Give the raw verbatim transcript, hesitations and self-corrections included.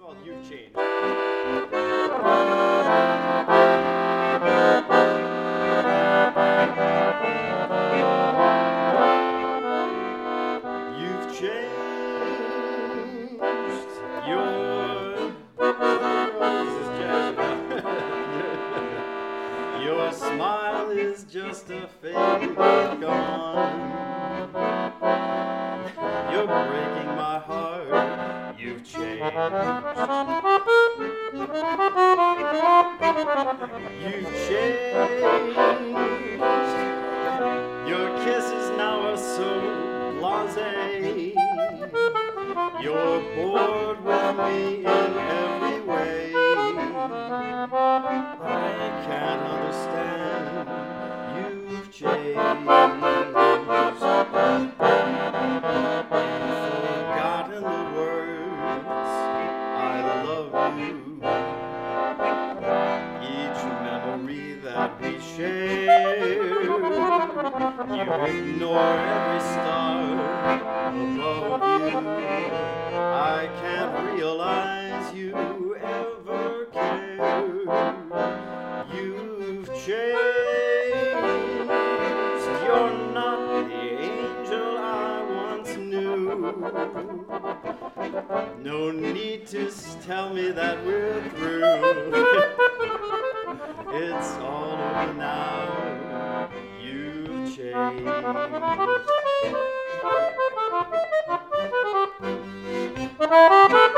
called You've Changed. You've changed your... This is jazz now. Your smile is just a fake gone. You're breaking my heart. You've changed. You've changed. Your kisses now are so blasé. You're bored with me in every way. I can't understand. You've changed. Forgotten the words I love you. Each memory that we share. You ignore every star above you. I can't realize you ever cared. You've changed. You're not the angel I once knew. No need to s- tell me that we're through. It's all over now. You've changed.